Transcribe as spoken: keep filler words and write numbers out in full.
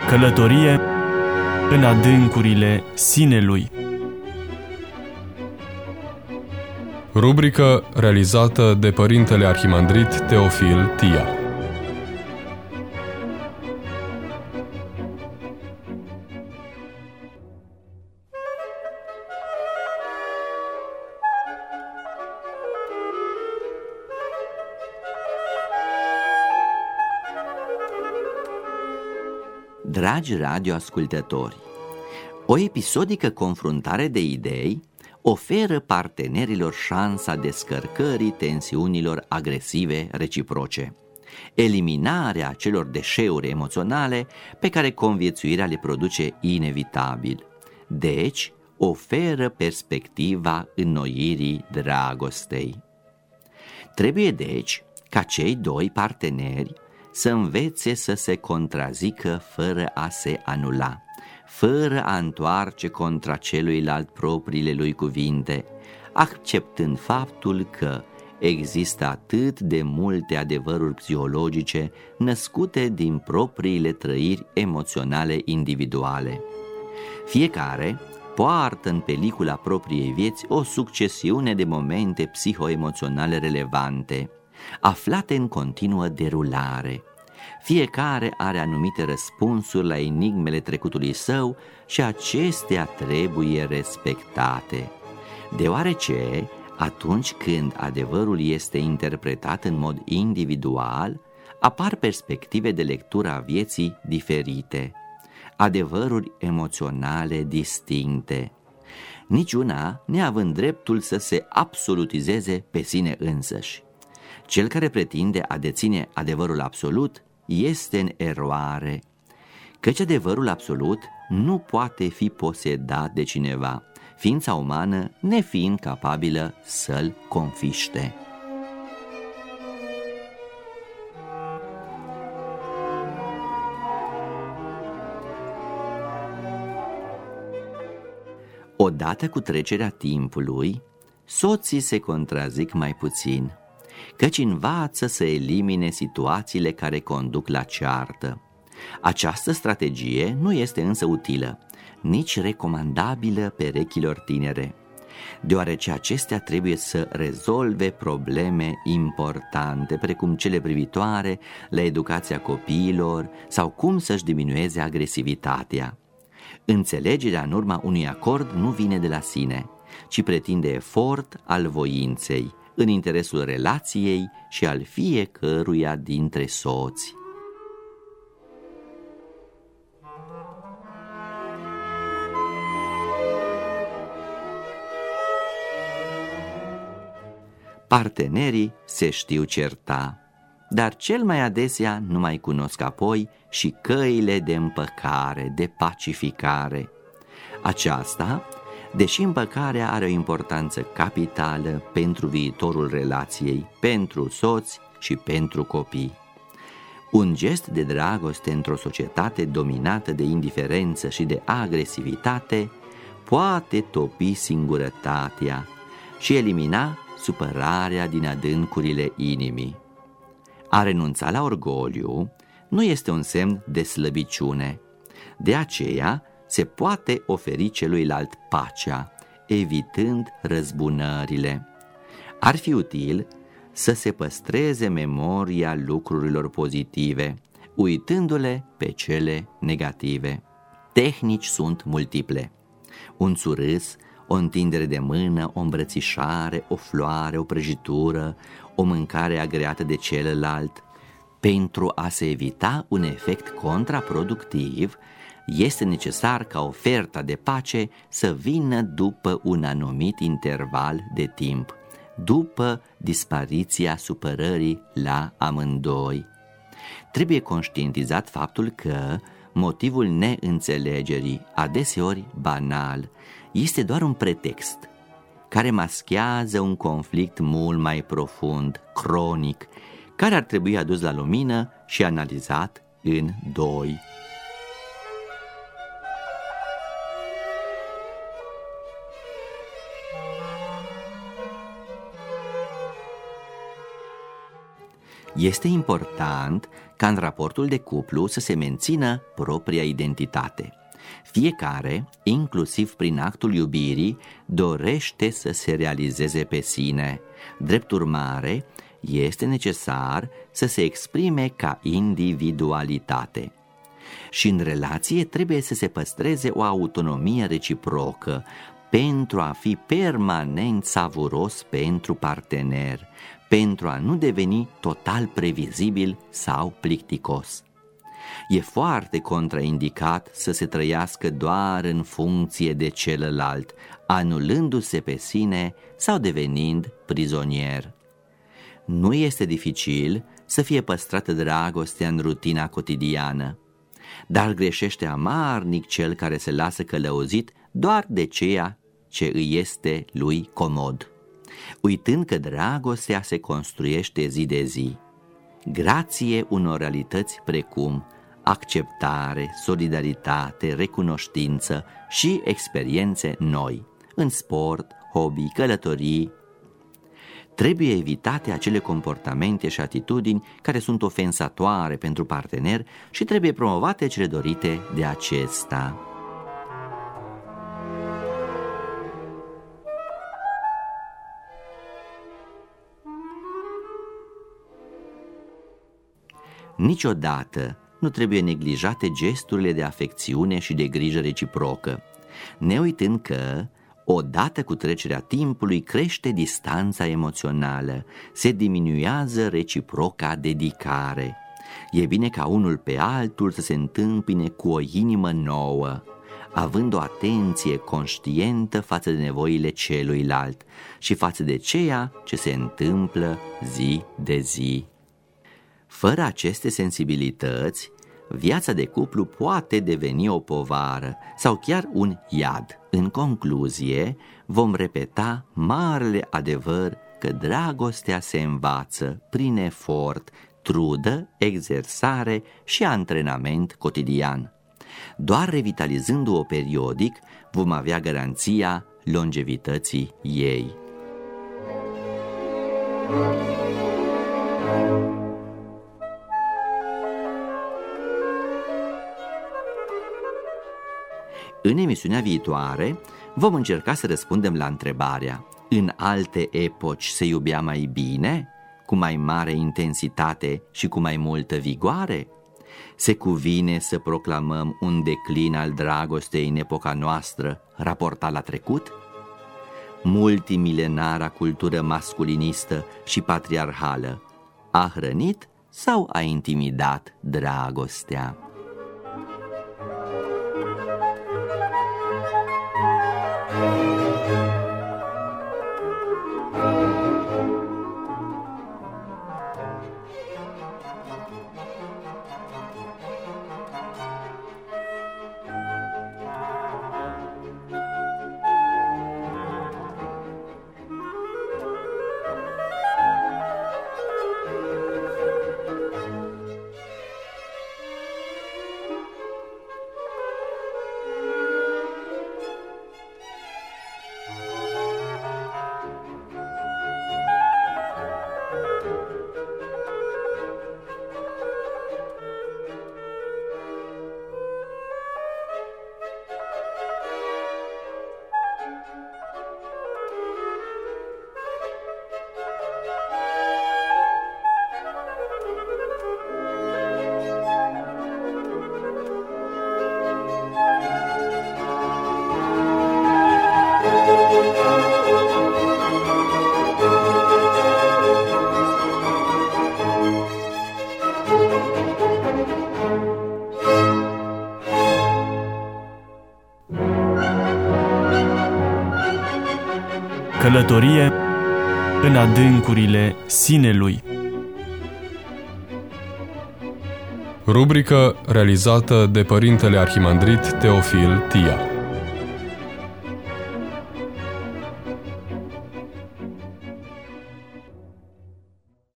Călătorie în adâncurile sinelui. Rubrică realizată de Părintele Arhimandrit Teofil Tia. Dragi radioascultători, o episodică confruntare de idei oferă partenerilor șansa descărcării tensiunilor agresive reciproce, eliminarea acelor deșeuri emoționale pe care conviețuirea le produce inevitabil. Deci, oferă perspectiva înnoirii dragostei. Trebuie deci ca cei doi parteneri să învețe să se contrazică fără a se anula, fără a întoarce contra celuilalt propriile lui cuvinte, acceptând faptul că există atât de multe adevăruri psihologice născute din propriile trăiri emoționale individuale. Fiecare poartă în pelicula propriei vieți o succesiune de momente psihoemoționale relevante, aflate în continuă derulare. Fiecare are anumite răspunsuri la enigmele trecutului său și acestea trebuie respectate, deoarece atunci când adevărul este interpretat în mod individual, apar perspective de lectură a vieții diferite, adevăruri emoționale distincte, niciuna neavând dreptul să se absolutizeze pe sine însăși. Cel care pretinde a deține adevărul absolut este în eroare, căci adevărul absolut nu poate fi posedat de cineva, ființa umană nefiind capabilă să-l confiște. Odată cu trecerea timpului, soții se contrazic mai puțin, căci învață să elimine situațiile care conduc la ceartă. Această strategie nu este însă utilă, nici recomandabilă perechilor tinere, deoarece acestea trebuie să rezolve probleme importante, precum cele privitoare la educația copiilor sau cum să-și diminueze agresivitatea. Înțelegerea în urma unui acord nu vine de la sine, ci pretinde efort al voinței, în interesul relației și al fiecăruia dintre soți. Partenerii se știu certa, dar cel mai adesea nu mai cunosc apoi și căile de împăcare, de pacificare. Aceasta, deși împăcarea are o importanță capitală pentru viitorul relației, pentru soți și pentru copii. Un gest de dragoste într-o societate dominată de indiferență și de agresivitate poate topi singurătatea și elimina supărarea din adâncurile inimii. A renunța la orgoliu nu este un semn de slăbiciune, de aceea se poate oferi celuilalt pacea, evitând răzbunările. Ar fi util să se păstreze memoria lucrurilor pozitive, uitându-le pe cele negative. Tehnici sunt multiple. Un surâs, o întindere de mână, o îmbrățișare, o floare, o prăjitură, o mâncare agreată de celălalt. Pentru a se evita un efect contraproductiv, este necesar ca oferta de pace să vină după un anumit interval de timp, după dispariția supărării la amândoi. Trebuie conștientizat faptul că motivul neînțelegerii, adeseori banal, este doar un pretext care maschează un conflict mult mai profund, cronic, care ar trebui adus la lumină și analizat în doi. Este important ca în raportul de cuplu să se mențină propria identitate. Fiecare, inclusiv prin actul iubirii, dorește să se realizeze pe sine. Drept urmare, este necesar să se exprime ca individualitate. Și în relație trebuie să se păstreze o autonomie reciprocă pentru a fi permanent savuros pentru partener, pentru a nu deveni total previzibil sau plicticos. E foarte contraindicat să se trăiască doar în funcție de celălalt, anulându-se pe sine sau devenind prizonier. Nu este dificil să fie păstrată dragostea în rutina cotidiană, dar greșește amarnic cel care se lasă călăuzit doar de ceea ce îi este lui comod, uitând că dragostea se construiește zi de zi, grație unor realități precum acceptare, solidaritate, recunoștință și experiențe noi, în sport, hobby, călătorii. Trebuie evitate acele comportamente și atitudini care sunt ofensatoare pentru partener și trebuie promovate cele dorite de acesta. Niciodată nu trebuie neglijate gesturile de afecțiune și de grijă reciprocă, ne uitând că, odată cu trecerea timpului, crește distanța emoțională, se diminuează reciproca dedicare. E bine ca unul pe altul să se întâmpine cu o inimă nouă, având o atenție conștientă față de nevoile celuilalt și față de ceea ce se întâmplă zi de zi. Fără aceste sensibilități, viața de cuplu poate deveni o povară sau chiar un iad. În concluzie, vom repeta marele adevăr că dragostea se învață prin efort, trudă, exersare și antrenament cotidian. Doar revitalizându-o periodic vom avea garanția longevității ei. În emisiunea viitoare vom încerca să răspundem la întrebarea: în alte epoci se iubea mai bine, cu mai mare intensitate și cu mai multă vigoare? Se cuvine să proclamăm un declin al dragostei în epoca noastră raportat la trecut? Multimilenara cultură masculinistă și patriarhală a hrănit sau a intimidat dragostea? Călătorie în adâncurile sinelui. Rubrică realizată de Părintele Arhimandrit Teofil Tia.